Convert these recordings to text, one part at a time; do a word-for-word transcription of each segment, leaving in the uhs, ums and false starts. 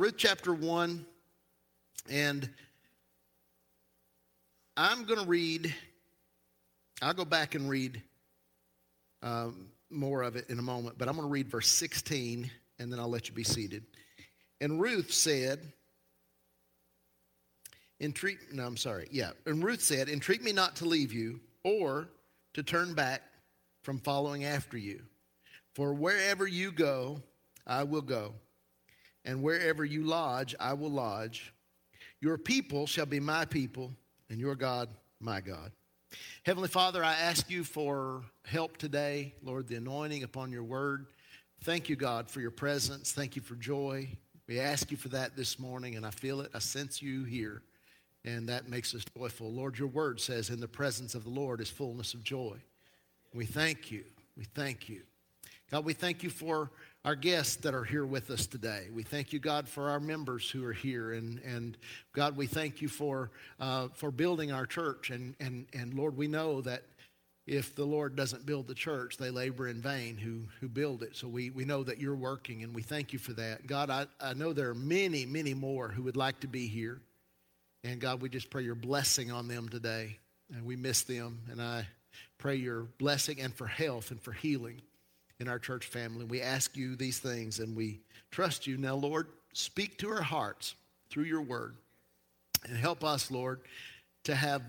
Ruth chapter one, and I'm going to read, I'll go back and read um, more of it in a moment, but I'm going to read verse sixteen, and then I'll let you be seated. And Ruth said, entreat, no, I'm sorry, yeah. And Ruth said, entreat me not to leave you or to turn back from following after you. For wherever you go, I will go. And wherever you lodge, I will lodge. Your people shall be my people, and your God, my God. Heavenly Father, I ask you for help today. Lord, the anointing upon your word. Thank you, God, for your presence. Thank you for joy. We ask you for that this morning, and I feel it. I sense you here, and that makes us joyful. Lord, your word says, in the presence of the Lord is fullness of joy. We thank you. We thank you. God, we thank you for our guests that are here with us today. We thank you, God, for our members who are here. And, and God, we thank you for uh, for building our church. And, and, and Lord, we know that if the Lord doesn't build the church, they labor in vain who, who build it. So we, we know that you're working, and we thank you for that. God, I, I know there are many, many more who would like to be here. And God, we just pray your blessing on them today. And we miss them. And I pray your blessing and for health and for healing in our church family. We ask you these things, and we trust you. Now, Lord, speak to our hearts through your word, and help us, Lord, to have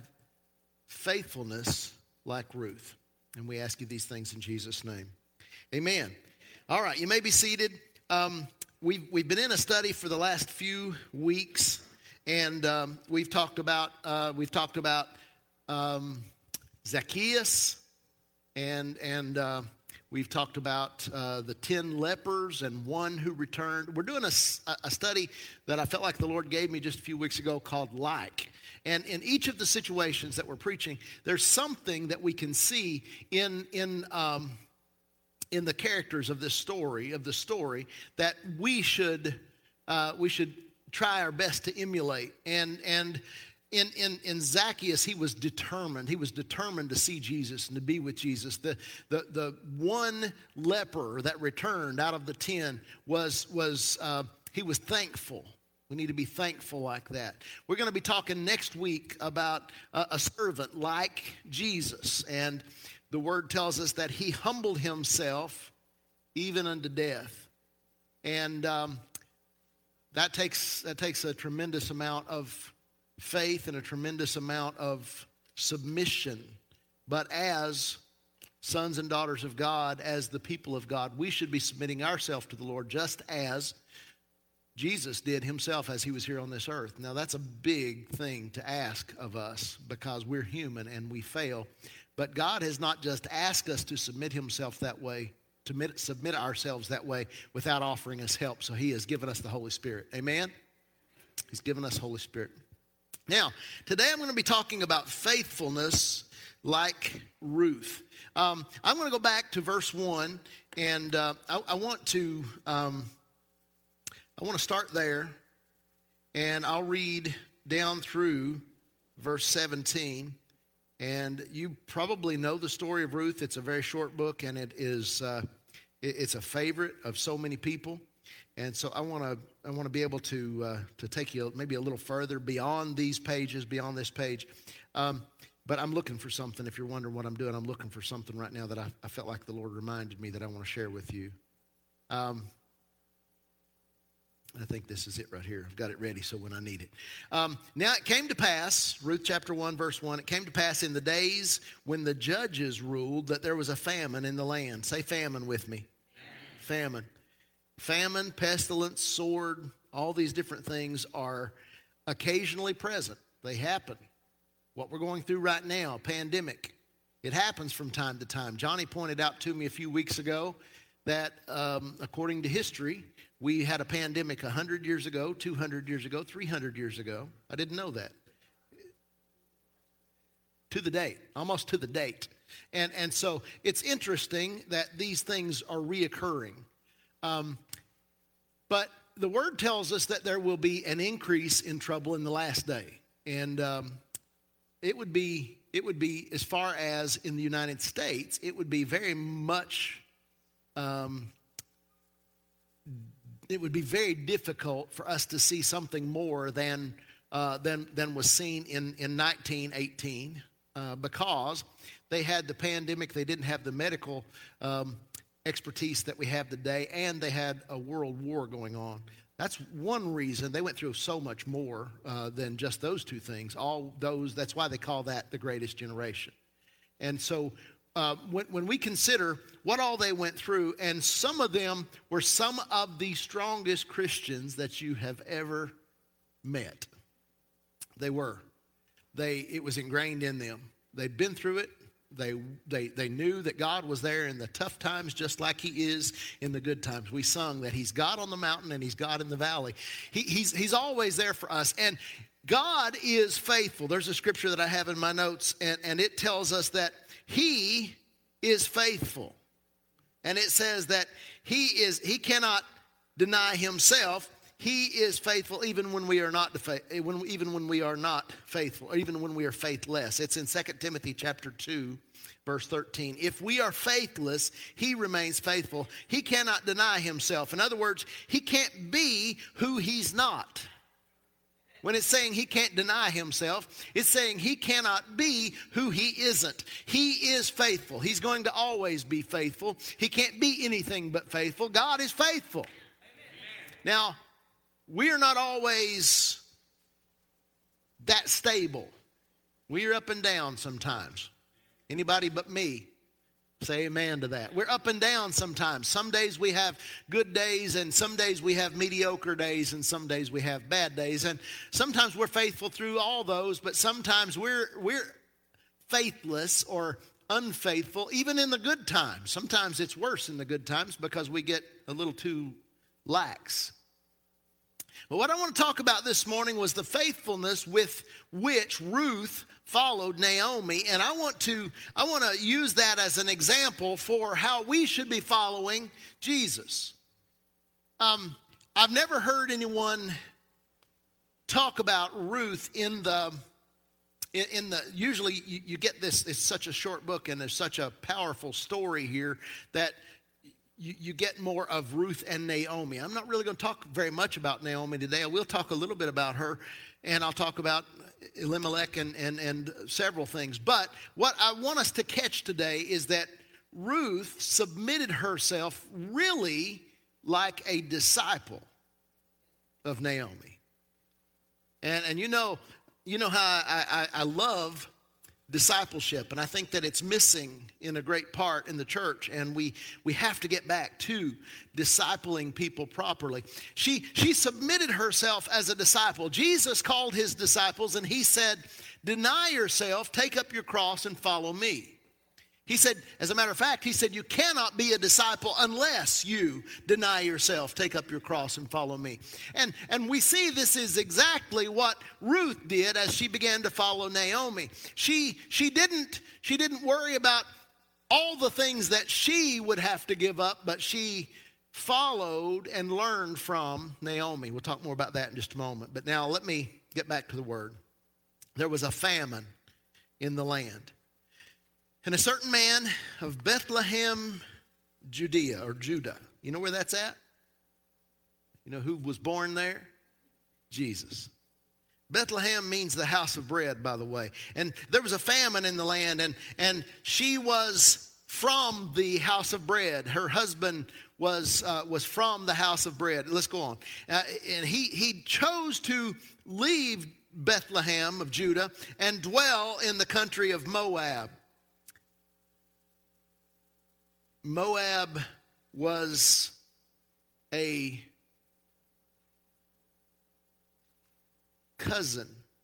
faithfulness like Ruth. And we ask you these things in Jesus' name. Amen. All right, you may be seated. Um, we've, we've been in a study for the last few weeks, and um, we've talked about, uh, we've talked about um, Zacchaeus, and, and, uh, We've talked about uh, the ten lepers and one who returned. We're doing a, a study that I felt like the Lord gave me just a few weeks ago called Like. And in each of the situations that we're preaching, there's something that we can see in in um, in the characters of this story, of the story, that we should uh, we should try our best to emulate. And and In, in, in Zacchaeus, he was determined. He was determined to see Jesus and to be with Jesus. The, the, the one leper that returned out of the ten was, was uh, he was thankful. We need to be thankful like that. We're going to be talking next week about a, a servant like Jesus. And the word tells us that he humbled himself even unto death. And um, that takes that takes a tremendous amount of faith and a tremendous amount of submission. But as sons and daughters of God, as the people of God, we should be submitting ourselves to the Lord just as Jesus did himself as he was here on this earth. Now that's a big thing to ask of us because we're human and we fail. But God has not just asked us to submit himself that way, to submit ourselves that way without offering us help. So he has given us the Holy Spirit. Amen? He's given us Holy Spirit. Now, today I'm going to be talking about faithfulness like Ruth. Um, I'm going to go back to verse one, and uh, I, I want to um, I want to start there, and I'll read down through verse seventeen. And you probably know the story of Ruth. It's a very short book, and it is uh, it, it's a favorite of so many people. And so I want to I want to be able to uh, to take you maybe a little further beyond these pages, beyond this page. Um, but I'm looking for something. If you're wondering what I'm doing, I'm looking for something right now that I, I felt like the Lord reminded me that I want to share with you. Um, I think this is it right here. I've got it ready so when I need it. Um, now it came to pass, Ruth chapter one, verse one, it came to pass in the days when the judges ruled that there was a famine in the land. Say famine with me. Famine. Famine, pestilence, sword, all these different things are occasionally present. They happen. What we're going through right now, a pandemic, it happens from time to time. Johnny pointed out to me a few weeks ago that um, according to history, we had a pandemic one hundred years ago, two hundred years ago, three hundred years ago. I didn't know that. To the date, almost to the date. And, and so it's interesting that these things are reoccurring. Um, but the word tells us that there will be an increase in trouble in the last day. And um, it would be, it would be, as far as in the United States, it would be very much um, it would be very difficult for us to see something more than uh, than than was seen in in nineteen eighteen, uh, because they had the pandemic, they didn't have the medical um, expertise that we have today, and they had a world war going on. That's one reason they went through so much more uh, than just those two things. All those, that's why they call that the greatest generation. And so uh, when, when we consider what all they went through, and some of them were some of the strongest Christians that you have ever met. They were. They, it was ingrained in them. They'd been through it. They, they, they knew that God was there in the tough times just like he is in the good times. We sung that he's God on the mountain and he's God in the valley. He, he's, he's always there for us. And God is faithful. There's a scripture that I have in my notes, and, and it tells us that he is faithful. And it says that he is, he cannot deny himself. He is faithful even when we are not when even when we are not faithful, or even when we are faithless. It's in Second Timothy chapter two, verse thirteen. If we are faithless, he remains faithful. He cannot deny himself. In other words, he can't be who he's not. When it's saying he can't deny himself, it's saying he cannot be who he isn't. He is faithful. He's going to always be faithful. He can't be anything but faithful. God is faithful. Now, we are not always that stable. We are up and down sometimes. Anybody but me say amen to that. We're up and down sometimes. Some days we have good days, and some days we have mediocre days, and some days we have bad days. And sometimes we're faithful through all those, but sometimes we're we're faithless or unfaithful even in the good times. Sometimes it's worse in the good times because we get a little too lax. But what I want to talk about this morning was the faithfulness with which Ruth followed Naomi, and I want to I want to use that as an example for how we should be following Jesus. Um, I've never heard anyone talk about Ruth in the in, in the. Usually, you, you get this. It's such a short book, and there's such a powerful story here that You, you get more of Ruth and Naomi. I'm not really going to talk very much about Naomi today. I will talk a little bit about her, and I'll talk about Elimelech and, and, and several things. But what I want us to catch today is that Ruth submitted herself really like a disciple of Naomi. And, and you know, you know how I, I, I love discipleship, and I think that it's missing in a great part in the church, and we we have to get back to discipling people properly. She she submitted herself as a disciple. Jesus called his disciples and he said, "Deny yourself, take up your cross and follow me." He said, as a matter of fact, he said, you cannot be a disciple unless you deny yourself, take up your cross and follow me. And, and we see this is exactly what Ruth did as she began to follow Naomi. She, she, didn't, she didn't worry about all the things that she would have to give up, but she followed and learned from Naomi. We'll talk more about that in just a moment. But now let me get back to the word. There was a famine in the land. And a certain man of Bethlehem, Judea, or Judah. You know where that's at? You know who was born there? Jesus. Bethlehem means the house of bread, by the way. And there was a famine in the land, and, and she was from the house of bread. Her husband was uh, was from the house of bread. Let's go on. Uh, and he, he chose to leave Bethlehem of Judah and dwell in the country of Moab. Moab was a cousin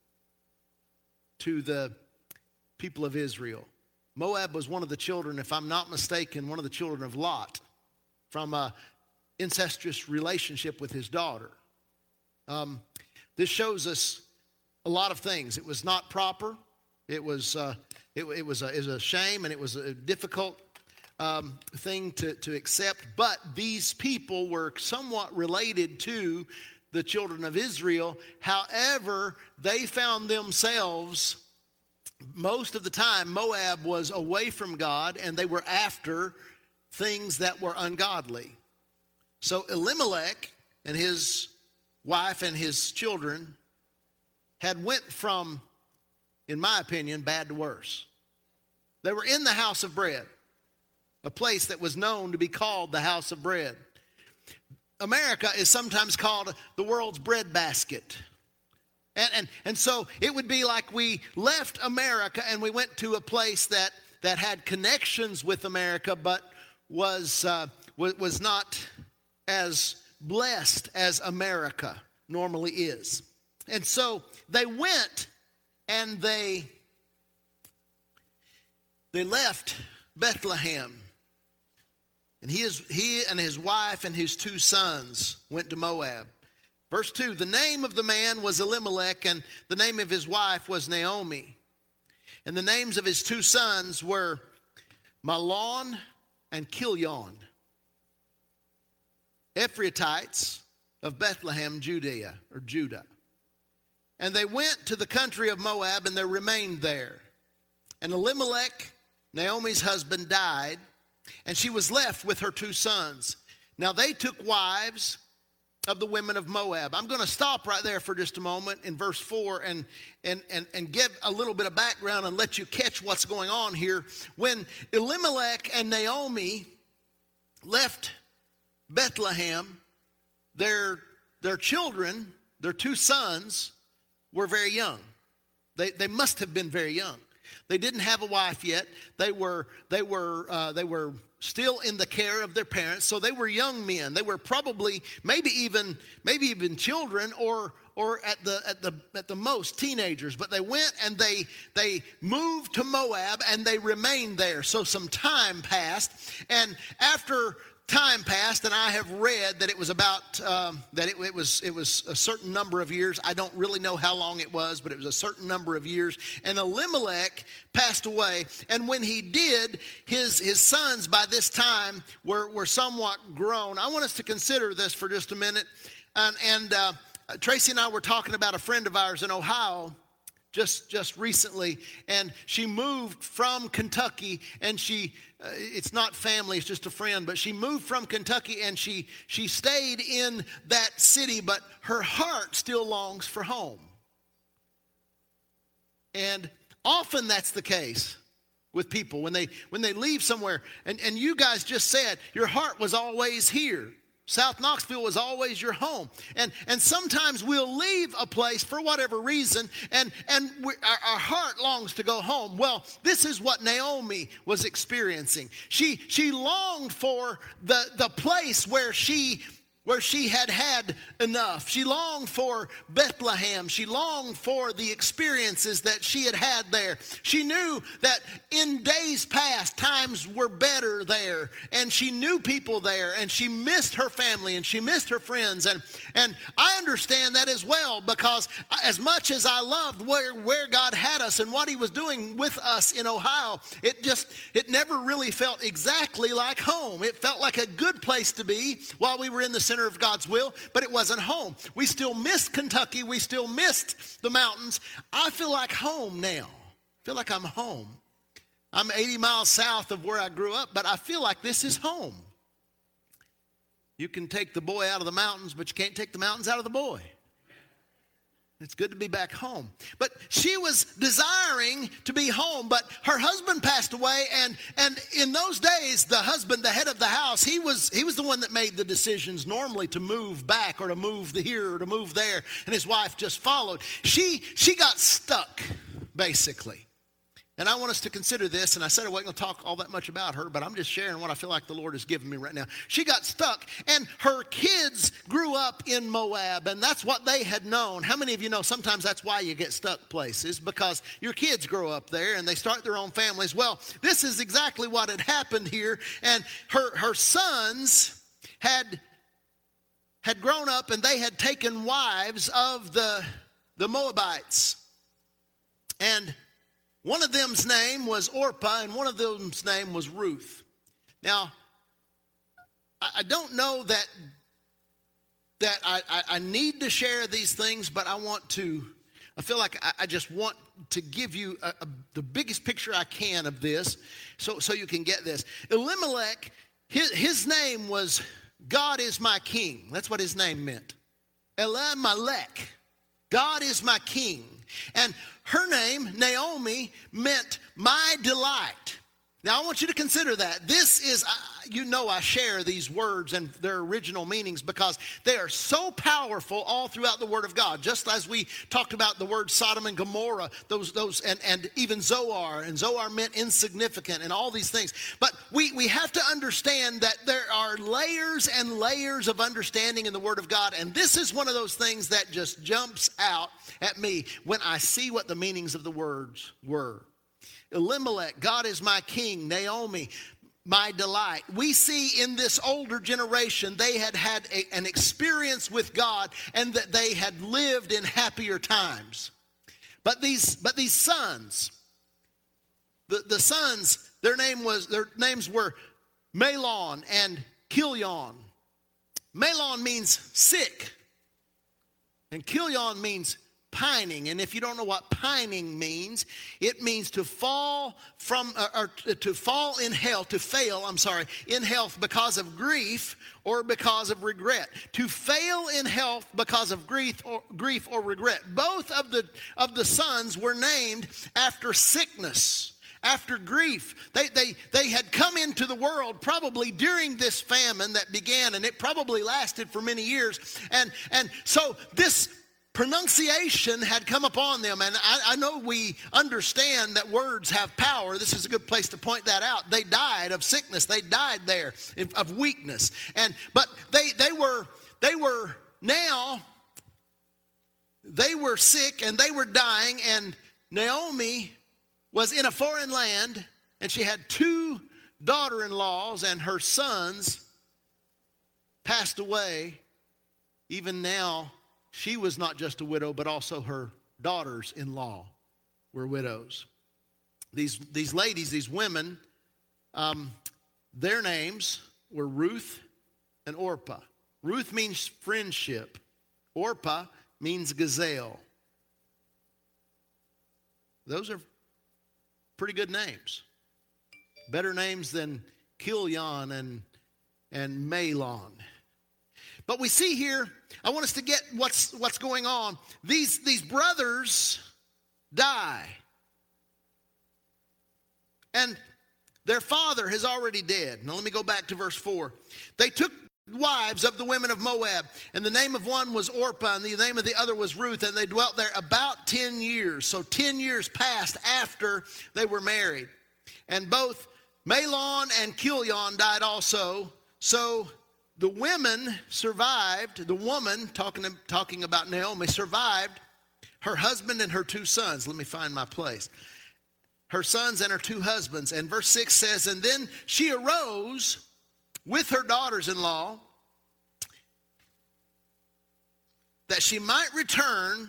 to the people of Israel. Moab was one of the children, if I'm not mistaken, one of the children of Lot from an incestuous relationship with his daughter. Um, this shows us a lot of things. It was not proper. It was uh, it, it was a, it was a shame, and it was a difficult Um, thing to, to accept, but these people were somewhat related to the children of Israel. However, they found themselves, most of the time, Moab was away from God, and they were after things that were ungodly. So Elimelech and his wife and his children had went from, in my opinion, bad to worse. They were in the house of bread, a place that was known to be called the house of bread. America is sometimes called the world's breadbasket. And, and, and so it would be like we left America and we went to a place that, that had connections with America, but was, uh, was, was not as blessed as America normally is. And so they went and they, they left Bethlehem. And he, is, he and his wife and his two sons went to Moab. Verse two, the name of the man was Elimelech, and the name of his wife was Naomi. And the names of his two sons were Mahlon and Chilion, Ephraimites of Bethlehem, Judea, or Judah. And they went to the country of Moab, and they remained there. And Elimelech, Naomi's husband, died, and she was left with her two sons. Now they took wives of the women of Moab. I'm going to stop right there for just a moment in verse four and, and, and, and give a little bit of background and let you catch what's going on here. When Elimelech and Naomi left Bethlehem, their, their children, their two sons, were very young. They, they must have been very young. They didn't have a wife yet. They were, they were, uh, they were still in the care of their parents. So they were young men. They were probably, maybe even, maybe even children, or, or at the, at the, at the most teenagers. But they went and they, they moved to Moab and they remained there. So some time passed, and after time passed, and I have read that it was about um, that it, it was it was a certain number of years. I don't really know how long it was, but it was a certain number of years. And Elimelech passed away, and when he did, his his sons by this time were were somewhat grown. I want us to consider this for just a minute. And, and uh, Tracy and I were talking about a friend of ours in Ohio just just recently, and she moved from Kentucky, and she uh, it's not family, it's just a friend, but she moved from Kentucky, and she she stayed in that city, but her heart still longs for home. And often that's the case with people when they when they leave somewhere, and, and you guys just said your heart was always here. South Knoxville was always your home. And and sometimes we'll leave a place for whatever reason, and, and we, our, our heart longs to go home. Well, this is what Naomi was experiencing. She she longed for the, the place where she where she had had enough. She longed for Bethlehem. She longed for the experiences that she had had there. She knew that in days past, times were better there, and she knew people there, and she missed her family, and she missed her friends, and, and I understand that as well, because as much as I loved where, where God had us and what he was doing with us in Ohio, it just, it never really felt exactly like home. It felt like a good place to be while we were in the center of God's will, but it wasn't home. We still missed Kentucky. We still missed the mountains. I feel like home now. I feel like I'm home. I'm eighty miles south of where I grew up, but I feel like this is home. You can take the boy out of the mountains, but you can't take the mountains out of the boy. It's good to be back home. But she was desiring to be home, but her husband passed away, and, and in those days, the husband, the head of the house, he was he was the one that made the decisions normally to move back or to move here or to move there, and his wife just followed. She she got stuck, basically. And I want us to consider this, and I said I wasn't going to talk all that much about her, but I'm just sharing what I feel like the Lord has given me right now. She got stuck, and her kids grew up in Moab, and that's what they had known. How many of you know sometimes that's why you get stuck places? Because your kids grow up there, and they start their own families. Well, this is exactly what had happened here, and her, her sons had, had grown up, and they had taken wives of the, the Moabites. And one of them's name was Orpah, and one of them's name was Ruth. Now, I don't know that, that I, I, I need to share these things, but I want to, I feel like I, I just want to give you a, a, the biggest picture I can of this so, so you can get this. Elimelech, his, his name was God is my king. That's what his name meant. Elimelech. God is my king. And her name, Naomi, meant my delight. Now, I want you to consider that. This is, you know, I share these words and their original meanings because they are so powerful all throughout the Word of God. Just as we talked about the word Sodom and Gomorrah, those, those, and, and even Zoar, and Zoar meant insignificant and all these things. But we, we have to understand that there are layers and layers of understanding in the Word of God. And this is one of those things that just jumps out at me when I see what the meanings of the words were. Elimelech, God is my king. Naomi, my delight. We see in this older generation, they had had a, an experience with God and that they had lived in happier times. But these, but these sons, the, the sons, their name was, their names were Mahlon and Chilion. Mahlon means sick, and Chilion means pining. And if you don't know what pining means, it means to fall from, or, or to fall in health, to fail, I'm sorry, in health because of grief or because of regret. To fail in health because of grief or, grief or regret. Both of the, of the sons were named after sickness, after grief. They, they, they had come into the world probably during this famine that began, and it probably lasted for many years. And, and so this pronunciation had come upon them, and I, I know we understand that words have power. This is a good place to point that out. They died of sickness. They died there of weakness, and but they they were they were now they were sick and they were dying. And Naomi was in a foreign land, and she had two daughter-in-laws, and her sons passed away. Even now, she was not just a widow, but also her daughters-in-law were widows. These, these ladies, these women, um, their names were Ruth and Orpah. Ruth means friendship. Orpah means gazelle. Those are pretty good names. Better names than Chilion and, and Mahlon. But we see here, I want us to get what's what's going on. These, these brothers die. And their father is already dead. Now let me go back to verse four. They took wives of the women of Moab, and the name of one was Orpah, and the name of the other was Ruth, and they dwelt there about ten years. So ten years passed after they were married. And both Mahlon and Chilion died also. So the women survived, the woman, talking, talking about Naomi, survived her husband and her two sons. Let me find my place. Her sons and her two husbands. And verse six says, and then she arose with her daughters-in-law that she might return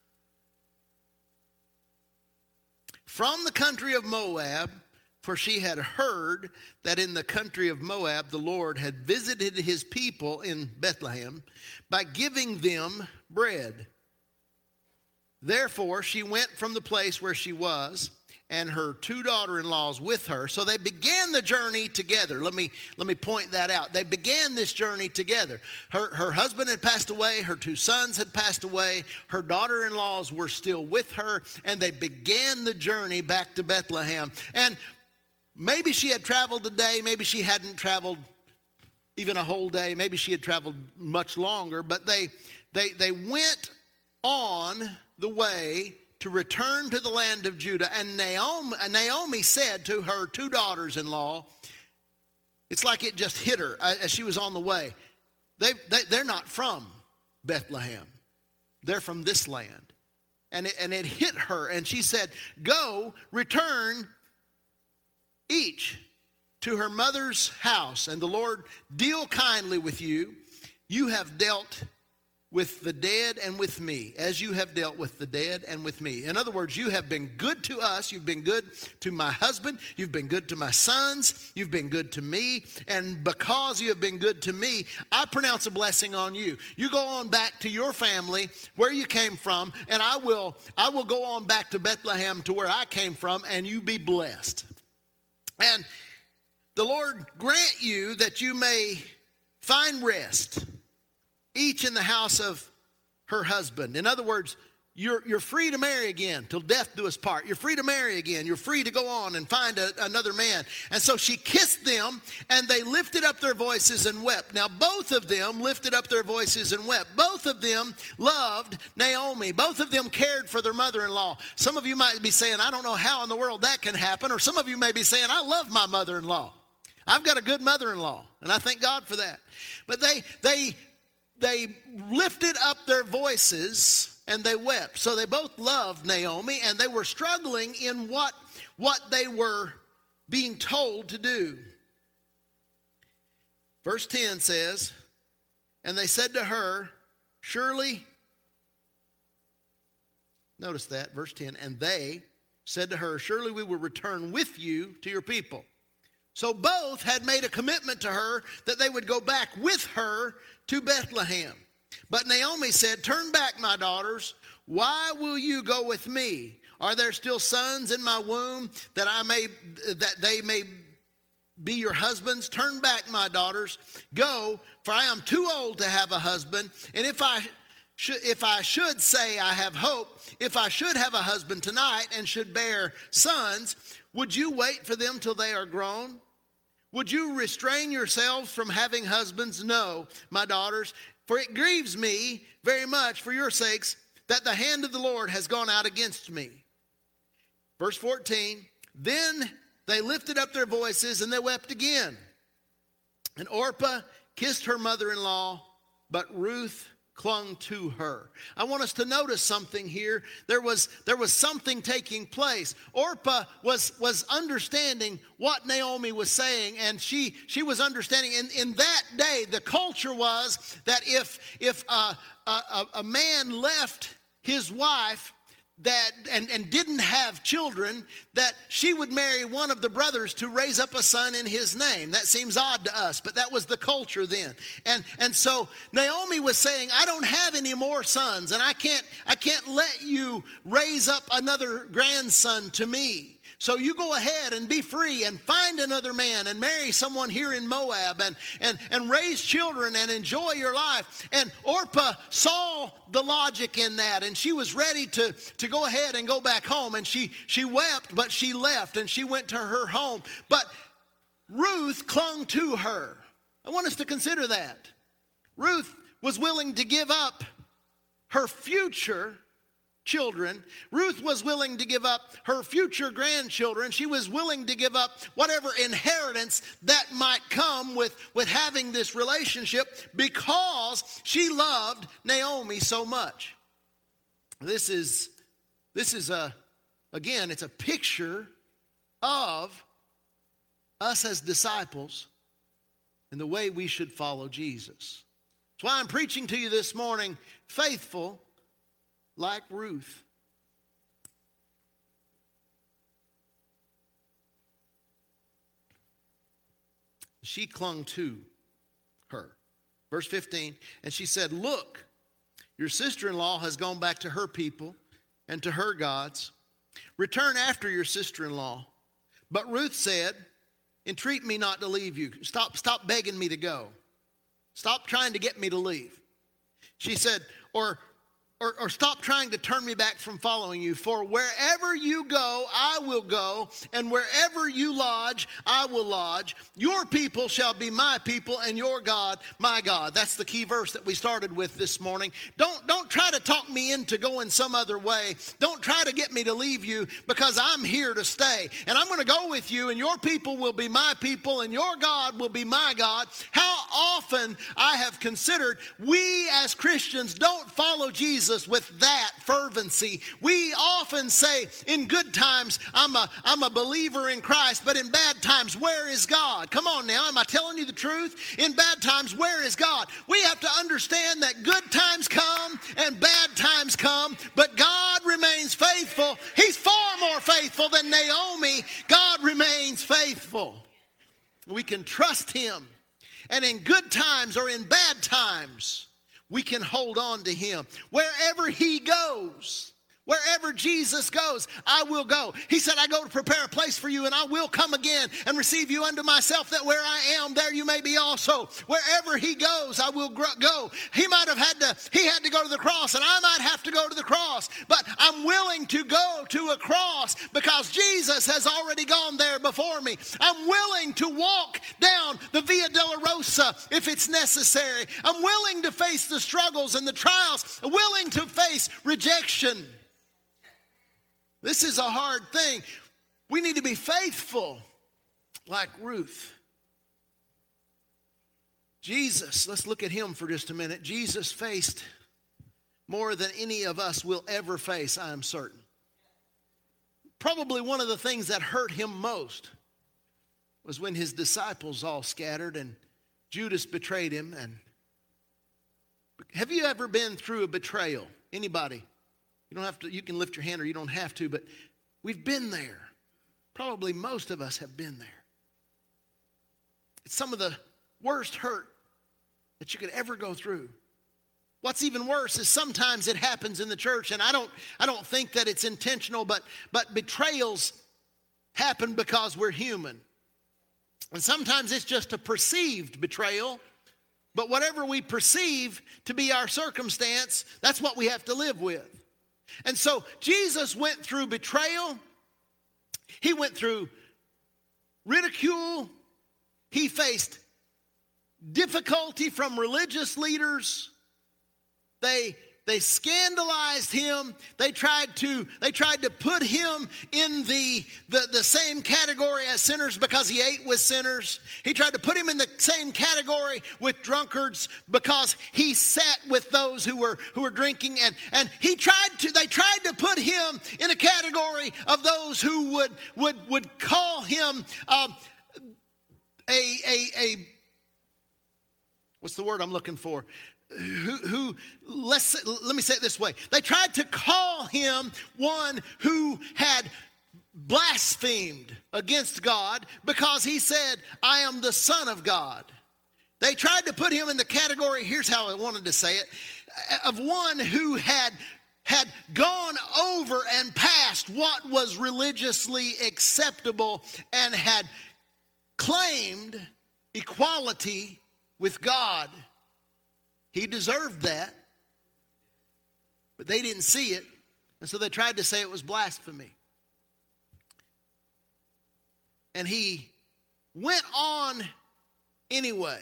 from the country of Moab, for she had heard that in the country of Moab the Lord had visited his people in Bethlehem by giving them bread. Therefore she went from the place where she was, and her two daughter-in-laws with her. So they began the journey together. Let me, let me point that out. They began this journey together. Her, her husband had passed away. Her two sons had passed away. Her daughter-in-laws were still with her. And they began the journey back to Bethlehem. And maybe she had traveled a day. Maybe she hadn't traveled even a whole day. Maybe she had traveled much longer. But they, they, they went on the way to return to the land of Judah. And Naomi, Naomi said to her two daughters-in-law, it's like it just hit her as she was on the way. They, they, they're not from Bethlehem. They're from this land. And it, and it hit her. And she said, go, return each to her mother's house. And the Lord deal kindly with you. You have dealt with the dead and with me, as you have dealt with the dead and with me. In other words, you have been good to us. You've been good to my husband. You've been good to my sons. You've been good to me. And because you have been good to me, I pronounce a blessing on you. You go on back to your family, where you came from, and I will, I will go on back to Bethlehem, to where I came from, and you be blessed. And the Lord grant you that you may find rest, each in the house of her husband. In other words, You're, you're free to marry again till death do us part. You're free to marry again. You're free to go on and find a, another man. And so she kissed them, and they lifted up their voices and wept. Now, both of them lifted up their voices and wept. Both of them loved Naomi. Both of them cared for their mother-in-law. Some of you might be saying, I don't know how in the world that can happen. Or some of you may be saying, I love my mother-in-law. I've got a good mother-in-law, and I thank God for that. But they, they, they lifted up their voices and they wept. So they both loved Naomi, and they were struggling in what, what they were being told to do. Verse ten says, and they said to her, surely, notice that, verse ten, and they said to her, surely we will return with you to your people. So both had made a commitment to her that they would go back with her to Bethlehem. But Naomi said, turn back, my daughters. Why will you go with me? Are there still sons in my womb that I may that they may be your husbands? Turn back, my daughters. Go, for I am too old to have a husband. And if I should, if I should say I have hope, if I should have a husband tonight and should bear sons, would you wait for them till they are grown? Would you restrain yourselves from having husbands? No, my daughters. For it grieves me very much for your sakes that the hand of the Lord has gone out against me. Verse fourteen, then they lifted up their voices and they wept again. And Orpah kissed her mother-in-law, but Ruth clung to her. I want us to notice something here. There was, there was something taking place. Orpah was, was understanding what Naomi was saying, and she, she was understanding. In, in that day, the culture was that if, if a, a, a man left his wife that and, and didn't have children, that she would marry one of the brothers to raise up a son in his name. That seems odd to us, but that was the culture then. And and so Naomi was saying, I don't have any more sons, and I can't I can't let you raise up another grandson to me. So you go ahead and be free and find another man and marry someone here in Moab and, and, and raise children and enjoy your life. And Orpah saw the logic in that, and she was ready to, to go ahead and go back home. And she, she wept, but she left and she went to her home. But Ruth clung to her. I want us to consider that. Ruth was willing to give up her future children. Ruth was willing to give up her future grandchildren. She was willing to give up whatever inheritance that might come with, with having this relationship because she loved Naomi so much. This is, this is a, again, it's a picture of us as disciples and the way we should follow Jesus. That's why I'm preaching to you this morning, faithful like Ruth. She clung to her. Verse fifteen, and she said, look, your sister-in-law has gone back to her people and to her gods. Return after your sister-in-law. But Ruth said, entreat me not to leave you. Stop, stop begging me to go. Stop trying to get me to leave. She said, or Or, or stop trying to turn me back from following you. For wherever you go, I will go. And wherever you lodge, I will lodge. Your people shall be my people, and your God, my God. That's the key verse that we started with this morning. Don't, don't try to talk me into going some other way. Don't try to get me to leave you, because I'm here to stay. And I'm going to go with you, and your people will be my people, and your God will be my God. How often I have considered we as Christians don't follow Jesus with that fervency. We often say in good times, I'm a, I'm a believer in Christ, but in bad times, where is God? Come on now, am I telling you the truth? In bad times, where is God? We have to understand that good times come and bad times come, but God remains faithful. He's far more faithful than Naomi. God remains faithful. We can trust him. And in good times or in bad times, we can hold on to him. Wherever he goes, Wherever Jesus goes, I will go. He said, I go to prepare a place for you, and I will come again and receive you unto myself, that where I am, there you may be also. Wherever he goes, I will go. He might have had to, he had to go to the cross, and I might have to go to the cross. But I'm willing to go to a cross because Jesus has already gone there before me. I'm willing to walk down the Via Dolorosa if it's necessary. I'm willing to face the struggles and the trials, willing to face rejection. This is a hard thing. We need to be faithful like Ruth. Jesus, let's look at him for just a minute. Jesus faced more than any of us will ever face, I am certain. Probably one of the things that hurt him most was when his disciples all scattered and Judas betrayed him. And have you ever been through a betrayal? Anybody? You don't have to, you can lift your hand or you don't have to, but we've been there. Probably most of us have been there. It's some of the worst hurt that you could ever go through. What's even worse is sometimes it happens in the church, and I don't I don't think that it's intentional, but but betrayals happen because we're human. And sometimes it's just a perceived betrayal, but whatever we perceive to be our circumstance, that's what we have to live with. And so Jesus went through betrayal. He went through ridicule. He faced difficulty from religious leaders. They They scandalized him. They tried to, they tried to put him in the, the, the same category as sinners because he ate with sinners. He tried to put him in the same category with drunkards because he sat with those who were who were drinking. And, and he tried to, they tried to put him in a category of those who would would would call him um, a a a what's the word I'm looking for? Who, who let's, let me say it this way. They tried to call him one who had blasphemed against God because he said, I am the Son of God. They tried to put him in the category, here's how I wanted to say it, of one who had had gone over and past what was religiously acceptable and had claimed equality with God. He deserved that, but they didn't see it, and so they tried to say it was blasphemy. And he went on anyway.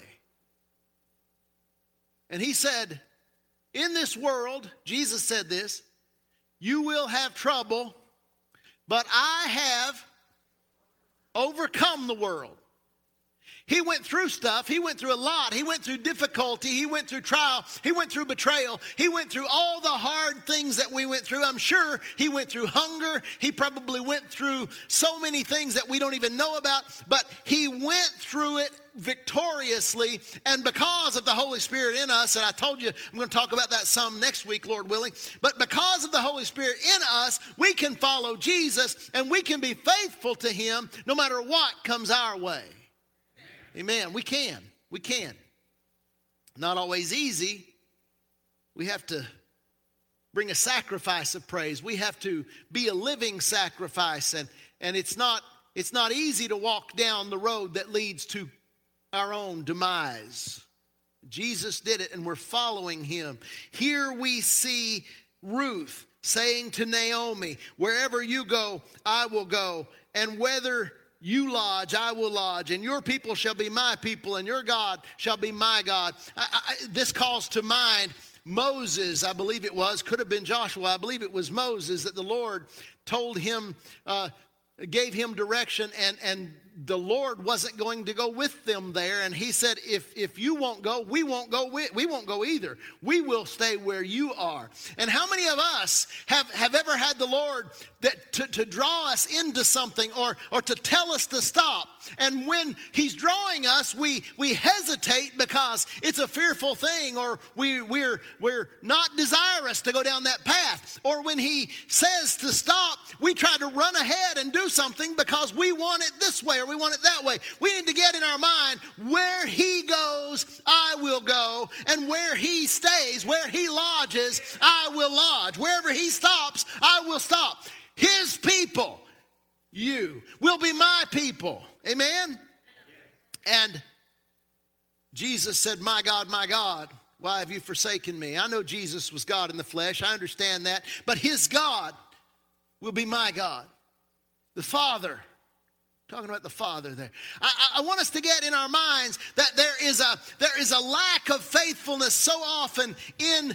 And he said, in this world, Jesus said this, you will have trouble, but I have overcome the world. He went through stuff. He went through a lot. He went through difficulty. He went through trial. He went through betrayal. He went through all the hard things that we went through. I'm sure he went through hunger. He probably went through so many things that we don't even know about. But he went through it victoriously. And because of the Holy Spirit in us, and I told you I'm going to talk about that some next week, Lord willing. But because of the Holy Spirit in us, we can follow Jesus and we can be faithful to him no matter what comes our way. Amen. We can. We can. Not always easy. We have to bring a sacrifice of praise. We have to be a living sacrifice. And, and it's not, it's not easy to walk down the road that leads to our own demise. Jesus did it, and we're following him. Here we see Ruth saying to Naomi, wherever you go, I will go. And whether you lodge, I will lodge, and your people shall be my people, and your God shall be my God. I, I, this calls to mind Moses, I believe it was, could have been Joshua, I believe it was Moses, that the Lord told him, uh, gave him direction, and, and the Lord wasn't going to go with them there. And he said, if, if you won't go, we won't go with, we won't go either. We will stay where you are. And how many of us have, have ever had the Lord that to, to draw us into something or, or to tell us to stop? And when he's drawing us, we, we hesitate because it's a fearful thing, or we, we're, we're not desirous to go down that path. Or when he says to stop, we try to run ahead and do something because we want it this way or we want it that way. We need to get in our mind, where he goes, I will go. And where he stays, where he lodges, I will lodge. Wherever he stops, I will stop. His people, you, will be my people. Amen? And Jesus said, my God, my God, why have you forsaken me? I know Jesus was God in the flesh. I understand that. But his God will be my God. The Father. Talking about the Father there. I, I want us to get in our minds that there is a there is a lack of faithfulness so often in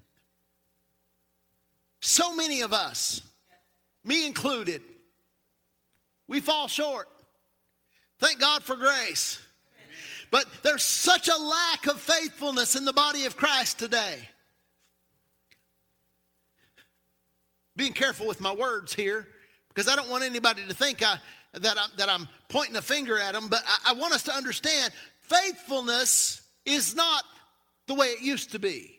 so many of us, me included. We fall short. Thank God for grace. But there's such a lack of faithfulness in the body of Christ today. Being careful with my words here, because I don't want anybody to think I, that, I, that I'm pointing a finger at them, but I, I want us to understand faithfulness is not the way it used to be.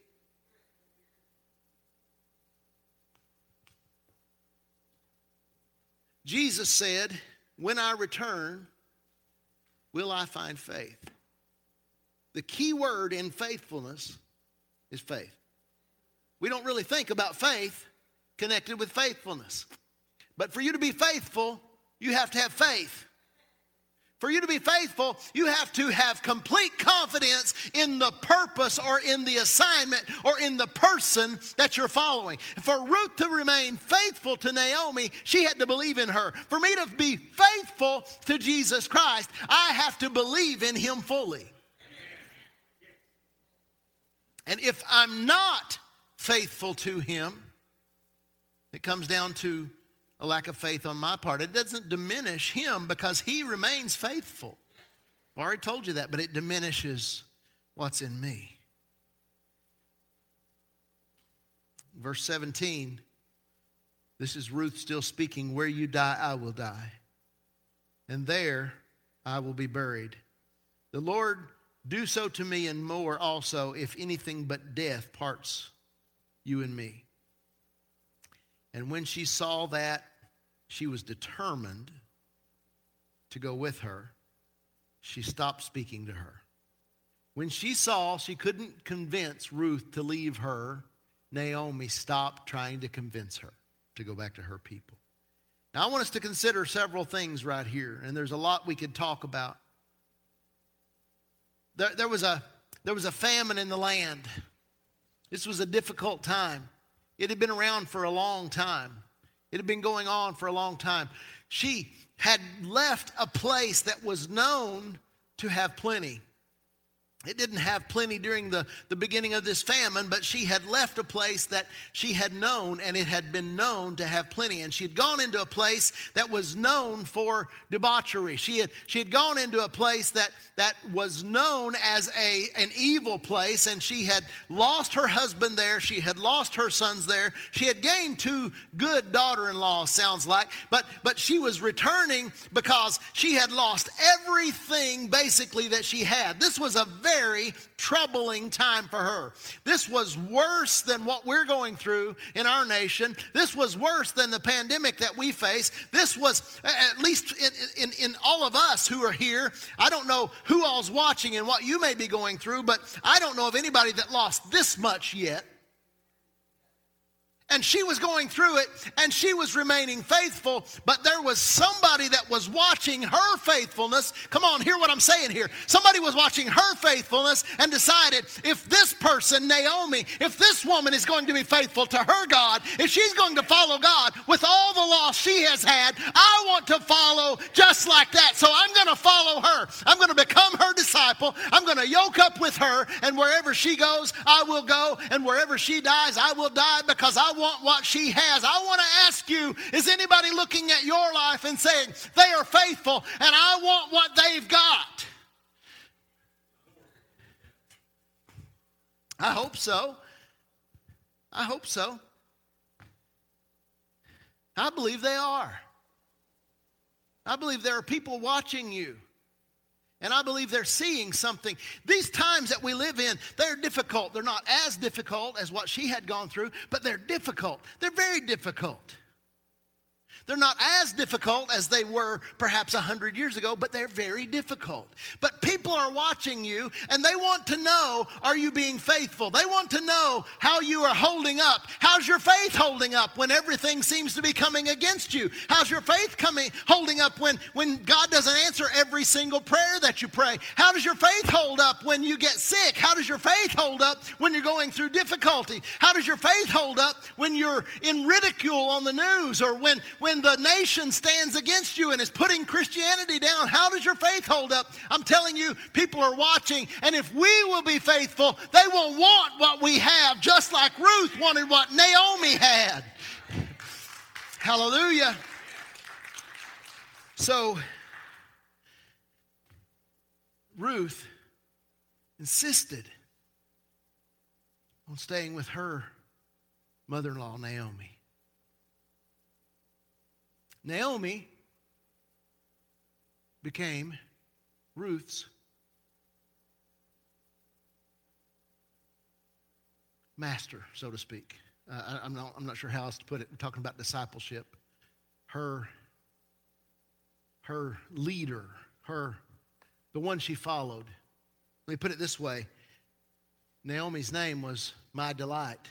Jesus said, when I return, will I find faith? The key word in faithfulness is faith. We don't really think about faith connected with faithfulness. But for you to be faithful, you have to have faith. For you to be faithful, you have to have complete confidence in the purpose or in the assignment or in the person that you're following. For Ruth to remain faithful to Naomi, she had to believe in her. For me to be faithful to Jesus Christ, I have to believe in him fully. And if I'm not faithful to him, it comes down to a lack of faith on my part. It doesn't diminish him because he remains faithful. I already told you that, but it diminishes what's in me. Verse seventeen, this is Ruth still speaking, where you die, I will die, and there I will be buried. The Lord do so to me and more also, if anything but death parts you and me. And when she saw that, she was determined to go with her. She stopped speaking to her. When she saw she couldn't convince Ruth to leave her, Naomi stopped trying to convince her to go back to her people. Now, I want us to consider several things right here, and there's a lot we could talk about. There, there was a, there was a famine in the land. This was a difficult time. It had been around for a long time. It had been going on for a long time. She had left a place that was known to have plenty. It didn't have plenty during the, the beginning of this famine, but she had left a place that she had known, and it had been known to have plenty. And she had gone into a place that was known for debauchery. She had, she had gone into a place that, that was known as a, an evil place, and she had lost her husband there. She had lost her sons there. She had gained two good daughter-in-laws, sounds like, but, but she was returning because she had lost everything basically that she had. This was a very Very troubling time for her. This was worse than what we're going through in our nation. This was worse than the pandemic that we face. This was, at least in, in, in all of us who are here, I don't know who all's watching and what you may be going through, but I don't know of anybody that lost this much yet. And she was going through it, and she was remaining faithful, but there was somebody that was watching her faithfulness. Come on, hear what I'm saying here. Somebody was watching her faithfulness and decided, if this person, Naomi, if this woman is going to be faithful to her God, if she's going to follow God with all the loss she has had, I want to follow just like that. So I'm going to follow her. I'm going to become her disciple. I'm going to yoke up with her, and wherever she goes, I will go, and wherever she dies, I will die, because I want what she has. I want to ask you, is anybody looking at your life and saying, they are faithful and I want what they've got? I hope so. I hope so. I believe they are. I believe there are people watching you. And I believe they're seeing something. These times that we live in, they're difficult. They're not as difficult as what she had gone through, but they're difficult. They're very difficult. They're not as difficult as they were perhaps a hundred years ago, but they're very difficult. But people are watching you, and they want to know, are you being faithful? They want to know how you are holding up. How's your faith holding up when everything seems to be coming against you? How's your faith coming holding up when, when God doesn't answer every single prayer that you pray? How does your faith hold up when you get sick? How does your faith hold up when you're going through difficulty? How does your faith hold up when you're in ridicule on the news, or when, when the nation stands against you and is putting Christianity down? How does your faith hold up? I'm telling you, people are watching, and if we will be faithful, they will want what we have, just like Ruth wanted what Naomi had. Hallelujah. So, Ruth insisted on staying with her mother-in-law, Naomi. Naomi became Ruth's master, so to speak. Uh, I, I'm not, I'm not sure how else to put it. We're talking about discipleship. Her, her leader, her, the one she followed. Let me put it this way. Naomi's name was My Delight.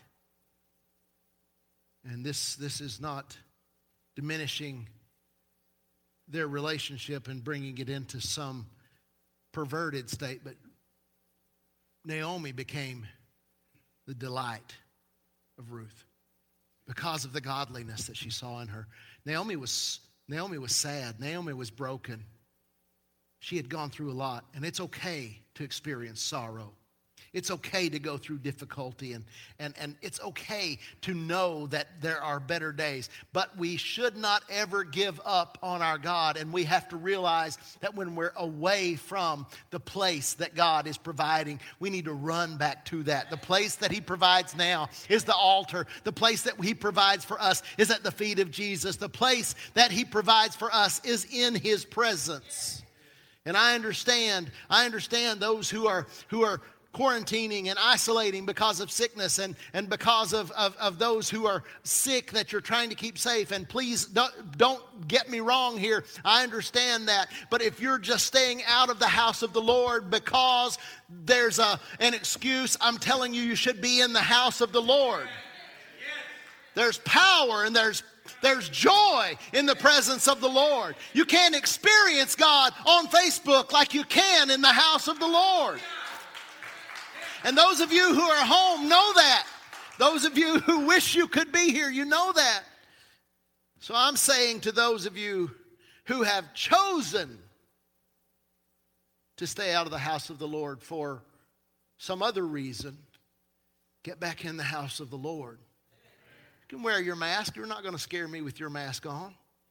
And this, this is not diminishing their relationship and bringing it into some perverted state, but Naomi became the delight of Ruth because of the godliness that she saw in her. Naomi was, Naomi was sad. Naomi was broken. She had gone through a lot, and it's okay to experience sorrow. It's okay to go through difficulty, and, and, and it's okay to know that there are better days. But we should not ever give up on our God, and we have to realize that when we're away from the place that God is providing, we need to run back to that. The place that He provides now is the altar. The place that He provides for us is at the feet of Jesus. The place that He provides for us is in His presence. And I understand, I understand those who are who are quarantining and isolating because of sickness, and, and because of, of, of those who are sick that you're trying to keep safe. And please don't, don't get me wrong here. I understand that. But if you're just staying out of the house of the Lord because there's a, an excuse, I'm telling you, you should be in the house of the Lord. There's power and there's There's joy in the presence of the Lord. You can't experience God on Facebook like you can in the house of the Lord. And those of you who are home know that. Those of you who wish you could be here, you know that. So I'm saying to those of you who have chosen to stay out of the house of the Lord for some other reason, get back in the house of the Lord. You can wear your mask. You're not going to scare me with your mask on.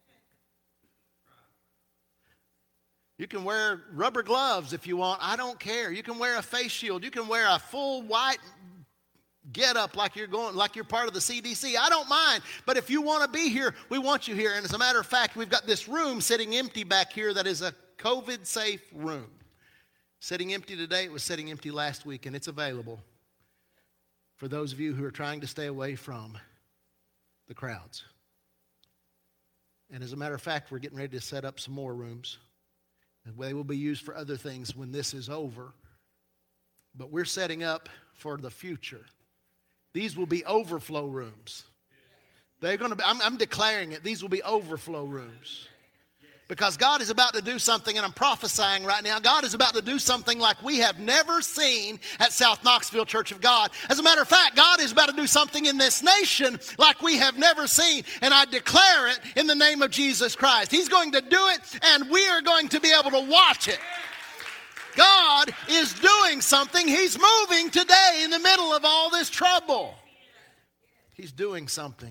You can wear rubber gloves if you want. I don't care. You can wear a face shield. You can wear a full white get-up like you're going, like you're part of the C D C. I don't mind. But if you want to be here, we want you here. And as a matter of fact, we've got this room sitting empty back here that is a COVID-safe room. Sitting empty today. It was sitting empty last week, and it's available for those of you who are trying to stay away from the crowds. And as a matter of fact, we're getting ready to set up some more rooms. And they will be used for other things when this is over. But we're setting up for the future. These will be overflow rooms. They're going to be, I'm, I'm declaring it, these will be overflow rooms. Because God is about to do something, and I'm prophesying right now, God is about to do something like we have never seen at South Knoxville Church of God. As a matter of fact, God is about to do something in this nation like we have never seen, and I declare it in the name of Jesus Christ. He's going to do it, and we are going to be able to watch it. God is doing something. He's moving today in the middle of all this trouble. He's doing something.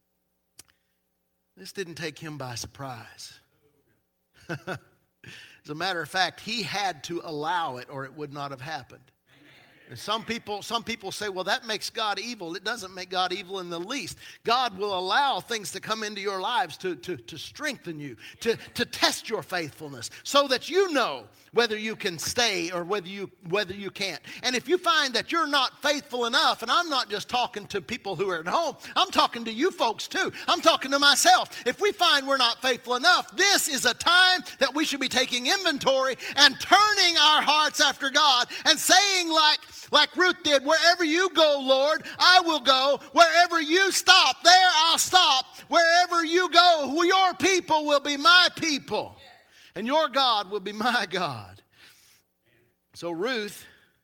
This didn't take Him by surprise. As a matter of fact, He had to allow it or it would not have happened. And some people, some people say, well, that makes God evil. It doesn't make God evil in the least. God will allow things to come into your lives to, to, to strengthen you, to, to test your faithfulness, so that you know whether you can stay or whether you whether you can't. And if you find that you're not faithful enough, and I'm not just talking to people who are at home, I'm talking to you folks too. I'm talking to myself. If we find we're not faithful enough, this is a time that we should be taking inventory and turning our hearts after God and saying like, like Ruth did, wherever you go, Lord, I will go. Wherever you stop, there I'll stop. Wherever you go, your people will be my people. And your God will be my God. So Ruth,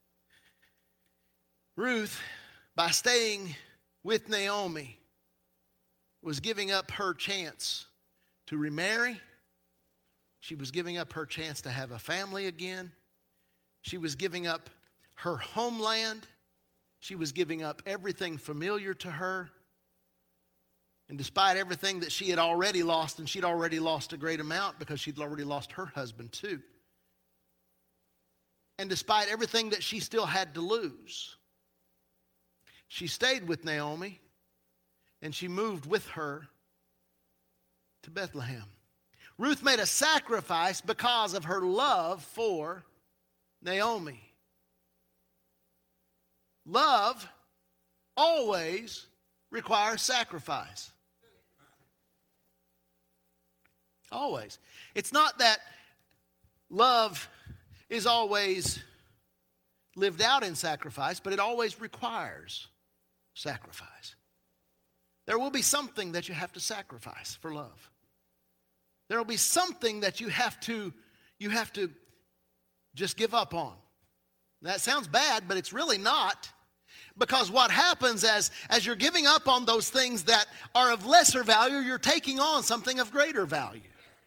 Ruth, by staying with Naomi, was giving up her chance to remarry. She was giving up her chance to have a family again. She was giving up her homeland. She was giving up everything familiar to her. And despite everything that she had already lost, and she'd already lost a great amount because she'd already lost her husband too. And despite everything that she still had to lose, she stayed with Naomi and she moved with her to Bethlehem. Ruth made a sacrifice because of her love for Naomi. Love always requires sacrifice. Always. It's not that love is always lived out in sacrifice, but it always requires sacrifice. There will be something that you have to sacrifice for love. There will be something that you have to you have to just give up on. That sounds bad, but it's really not. Because what happens as, as you're giving up on those things that are of lesser value, you're taking on something of greater value.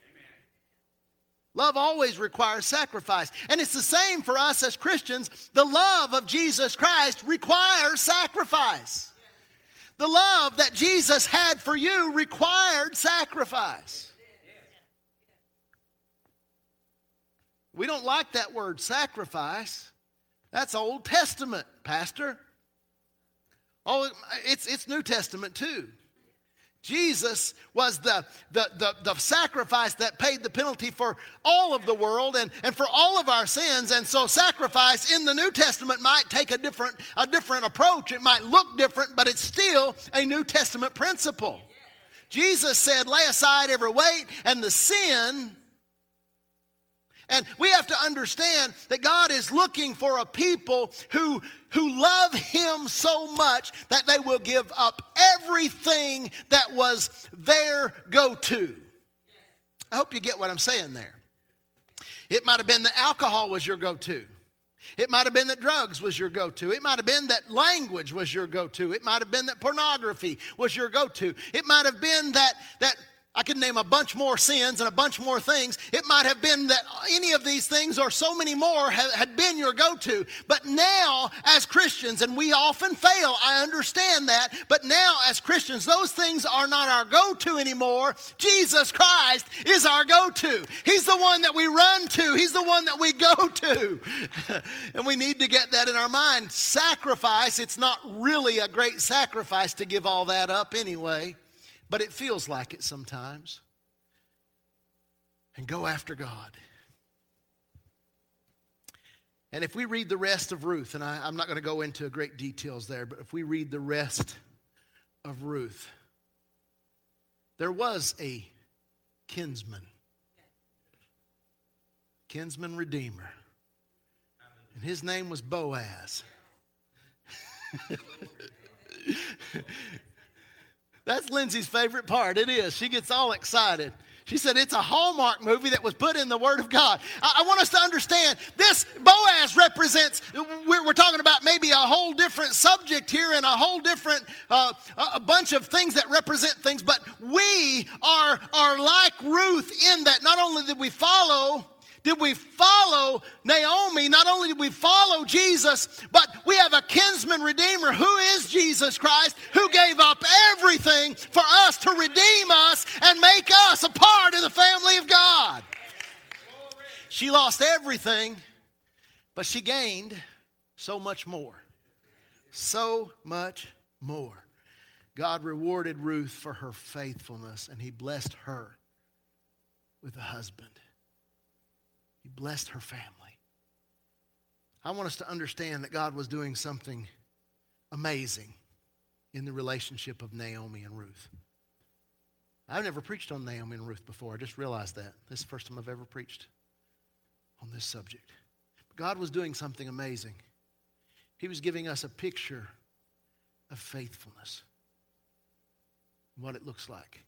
Love always requires sacrifice. And it's the same for us as Christians. The love of Jesus Christ requires sacrifice. The love that Jesus had for you required sacrifice. We don't like that word sacrifice. That's Old Testament, Pastor. Oh, it's, it's New Testament too. Jesus was the, the, the, the sacrifice that paid the penalty for all of the world and, and for all of our sins. And so sacrifice in the New Testament might take a different, a different approach. It might look different, but it's still a New Testament principle. Jesus said, lay aside every weight and the sin. And we have to understand that God is looking for a people who, who love Him so much that they will give up everything that was their go-to. I hope you get what I'm saying there. It might have been that alcohol was your go-to. It might have been that drugs was your go-to. It might have been that language was your go-to. It might have been that pornography was your go-to. It might have been that that I could name a bunch more sins and a bunch more things. It might have been that any of these things or so many more have, had been your go-to. But now as Christians, and we often fail, I understand that, but now as Christians, those things are not our go-to anymore. Jesus Christ is our go-to. He's the one that we run to. He's the one that we go to. And we need to get that in our mind. Sacrifice, it's not really a great sacrifice to give all that up anyway. But it feels like it sometimes. And go after God. And if we read the rest of Ruth, and I, I'm not going to go into great details there, but if we read the rest of Ruth, there was a kinsman. Kinsman redeemer. And his name was Boaz. That's Lindsay's favorite part. It is. She gets all excited. She said it's a Hallmark movie that was put in the Word of God. I, I want us to understand this. Boaz represents, we're, we're talking about maybe a whole different subject here and a whole different, uh, a bunch of things that represent things. But we are, are like Ruth in that not only did we follow Did we follow Naomi? Not only did we follow Jesus, but we have a kinsman redeemer who is Jesus Christ, who gave up everything for us to redeem us and make us a part of the family of God. She lost everything, but she gained So much more. So much more. God rewarded Ruth for her faithfulness, and he blessed her with a husband. He blessed her family. I want us to understand that God was doing something amazing in the relationship of Naomi and Ruth. I've never preached on Naomi and Ruth before. I just realized that. This is the first time I've ever preached on this subject. God was doing something amazing. He was giving us a picture of faithfulness, what it looks like.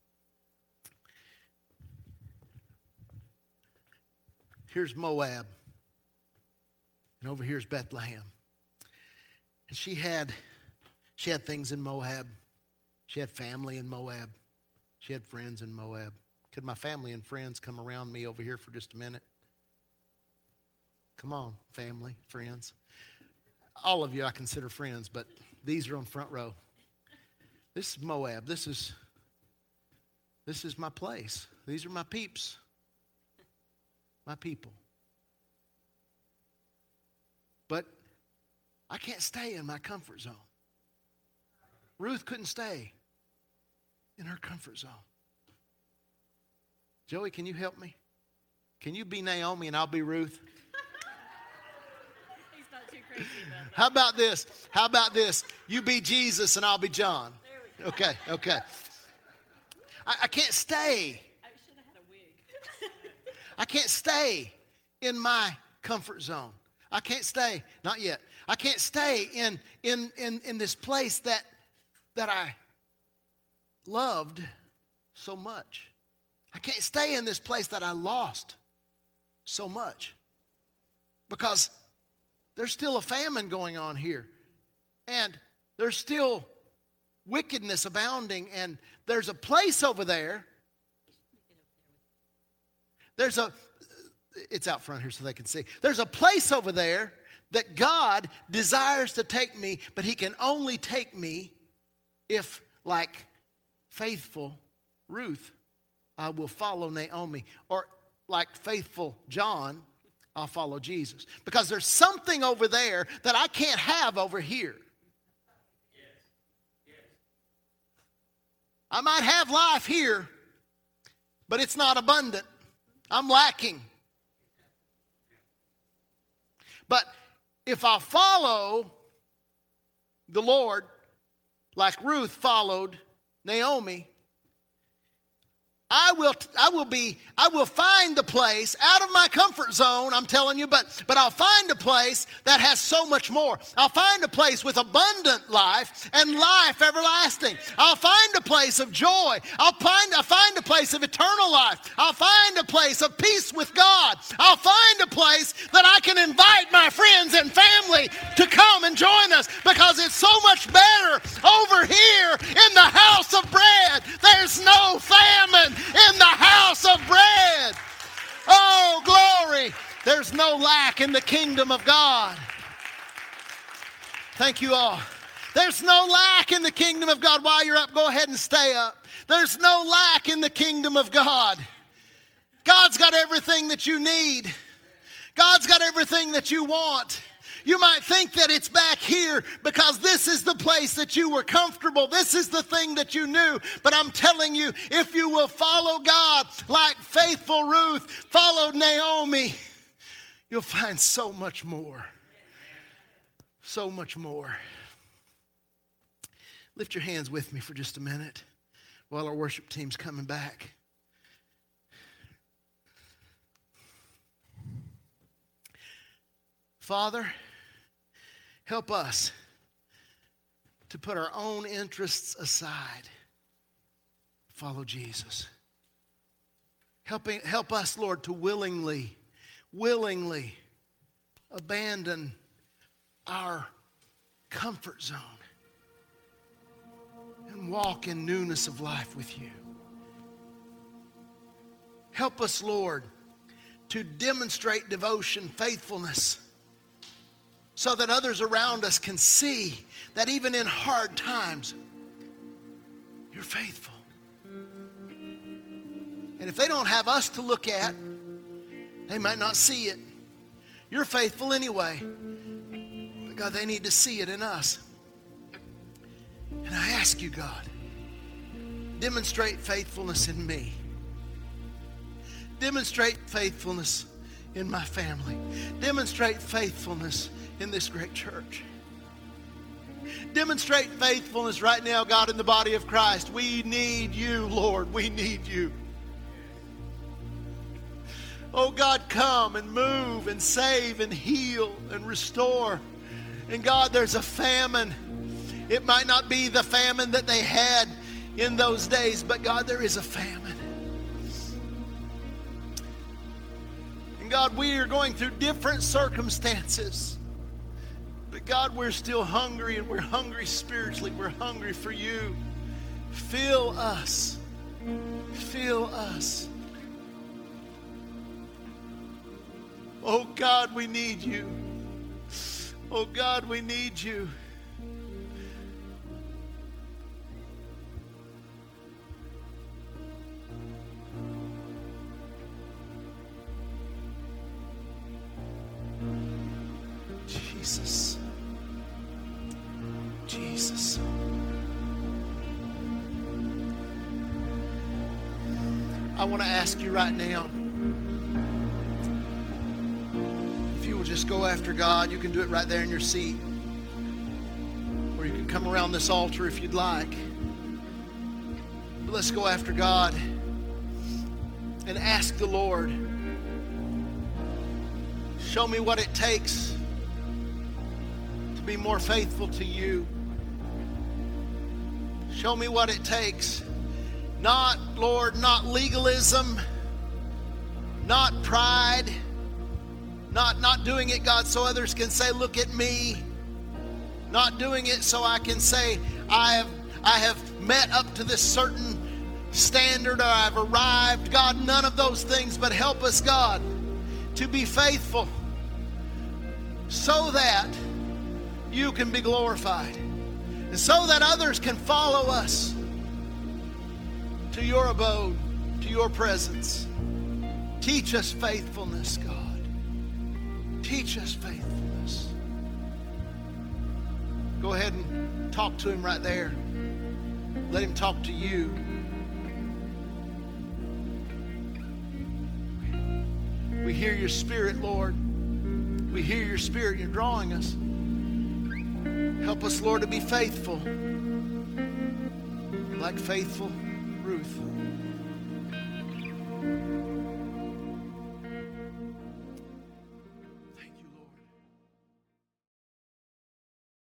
Here's Moab, and over here's Bethlehem. And she had, she had things in Moab. She had family in Moab. She had friends in Moab. Could my family and friends come around me over here for just a minute? Come on, family, friends. All of you I consider friends, but these are on front row. This is Moab. This is, this is my place. These are my peeps. My people. But I can't stay in my comfort zone. Ruth couldn't stay in her comfort zone. Joey, can you help me? Can you be Naomi and I'll be Ruth? He's not too crazy about that. How about this? How about this? You be Jesus and I'll be John. There we go. Okay, okay. I, I can't stay. I should have had a wig. I can't stay in my comfort zone. I can't stay, not yet. I can't stay in in in, in this place that that I loved so much. I can't stay in this place that I lost so much. Because there's still a famine going on here. And there's still wickedness abounding. And there's a place over there. There's a, it's out front here so they can see. There's a place over there that God desires to take me, but he can only take me if, like faithful Ruth, I will follow Naomi. Or like faithful John, I'll follow Jesus. Because there's something over there that I can't have over here. I might have life here, but it's not abundant. I'm lacking. But if I follow the Lord like Ruth followed Naomi, I will, I will be, I will find the place out of my comfort zone, I'm telling you, but, but I'll find a place that has so much more. I'll find a place with abundant life and life everlasting. I'll find a place of joy. I'll find, I'll find a place of eternal life. I'll find a place of peace with God. I'll find a place that I can invite my friends and family to come and join us, because it's so much better over here in the house of bread. There's no famine in the house of bread. Oh, glory. There's no lack in the kingdom of God. Thank you all. There's no lack in the kingdom of God. While you're up, go ahead and stay up. There's no lack in the kingdom of God. God's got everything that you need. God's got everything that you want. You might think that it's back here because this is the place that you were comfortable. This is the thing that you knew. But I'm telling you, if you will follow God like faithful Ruth followed Naomi, you'll find so much more. So much more. Lift your hands with me for just a minute while our worship team's coming back. Father, help us to put our own interests aside. Follow Jesus. Help, help us, Lord, to willingly, willingly abandon our comfort zone and walk in newness of life with you. Help us, Lord, to demonstrate devotion, faithfulness, so that others around us can see that even in hard times, you're faithful. And if they don't have us to look at, they might not see it. You're faithful anyway. God, they need to see it in us. And I ask you, God, demonstrate faithfulness in me. Demonstrate faithfulness in my family. Demonstrate faithfulness in this great church. Demonstrate faithfulness right now, God, in the body of Christ. We need you, Lord. We need you. Oh, God, come and move and save and heal and restore. And God, there's a famine. It might not be the famine that they had in those days, but God, there is a famine. And God, we are going through different circumstances. But God, we're still hungry, and we're hungry spiritually. We're hungry for you. Fill us. Fill us. Oh God, we need you. Oh God, we need you. Jesus. Jesus. I want to ask you right now, if you will just go after God. You can do it right there in your seat. Or you can come around this altar if you'd like. But let's go after God and ask the Lord, show me what it takes to be more faithful to you. Show me what it takes. Not, Lord, not legalism, not pride, not, not doing it, God, so others can say, look at me. Not doing it so I can say, I have, I have met up to this certain standard, or I've arrived. God, none of those things, but help us, God, to be faithful so that you can be glorified, and so that others can follow us to your abode, to your presence. Teach us faithfulness, God. Teach us faithfulness. Go ahead and talk to him right there. Let him talk to you. We hear your spirit, Lord. We hear your spirit. You're drawing us. Help us, Lord, to be faithful, like faithful Ruth.